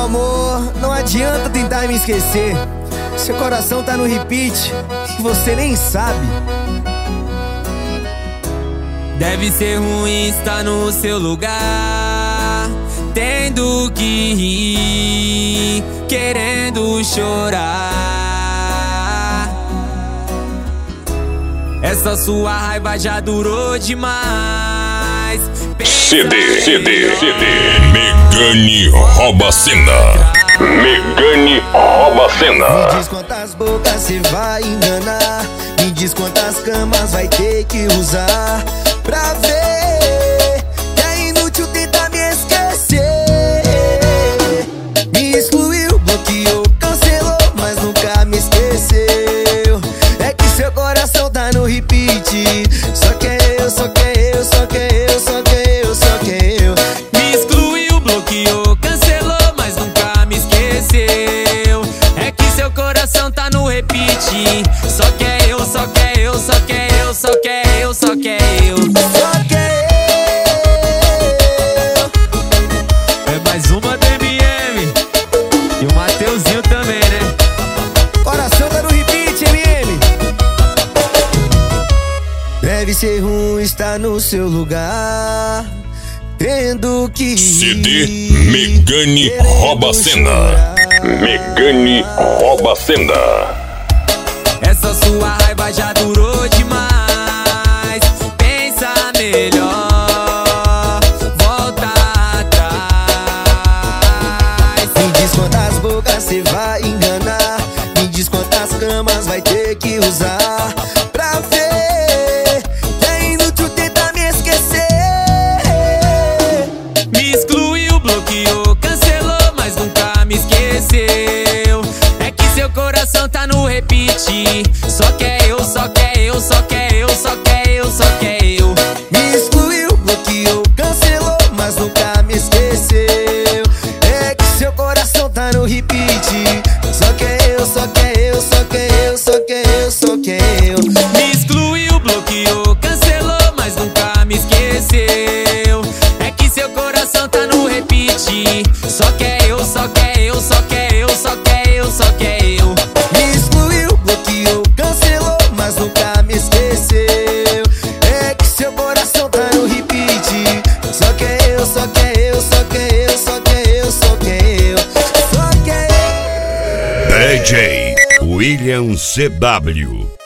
amor, não adianta tentar me esquecer. Seu coração tá no repeat e você nem sabe. Deve ser ruim estar no seu lugar, tendo que rir, querendo chorar. Essa sua raiva já durou demais. CD Megane rouba a cena. Megane rouba a cena. Me diz quantas bocas cê vai enganar, me diz quantas camas vai ter que usar pra ver que é inútil tentar me esquecer. Me excluiu, bloqueou, cancelou, mas nunca me esqueceu. É que seu coração tá no repeat. Só que eu, só que eu, só que eu, só que eu, só que eu. Me excluiu, bloqueou, cancelou, mas nunca me esqueceu. É que seu coração tá no repeat. Só que eu, só que eu, só que eu, só que eu, só que eu. Só que É mais uma do MM e o Mateuzinho também, né? coração tá no repeat, MM. Deve ser ruim estar no seu lugar, tendo que CD Megane rouba a cena. Megane rouba a cena. Essa sua raiva já durou demais. Pensa melhor, volta atrás. Me diz quantas bocas cê vai enganar, me diz quantas camas vai ter que usar pra ver que é inútil tentar me esquecer. Me excluiu, bloqueou, cancelou, mas nunca me esqueceu. É que seu coração tá no repeat. Só que eu, só que eu, só que eu, só que eu, só que eu. Me excluiu, bloqueou, cancelou, mas nunca me esqueceu. É que seu coração tá no repeat. Só que eu, só que eu, só que eu, só que eu, só que eu. Me excluiu, bloqueou, cancelou, mas nunca me esqueceu. É que seu coração tá no repeat. Só que eu, só que eu, só que eu, só que eu, só que eu. Me excluiu, bloqueou, cancelou, mas nunca me esqueceu. É que seu coração tá no repeat. Só que eu, só que eu, só que eu, só que eu, só que eu, só que eu. DJ William CW.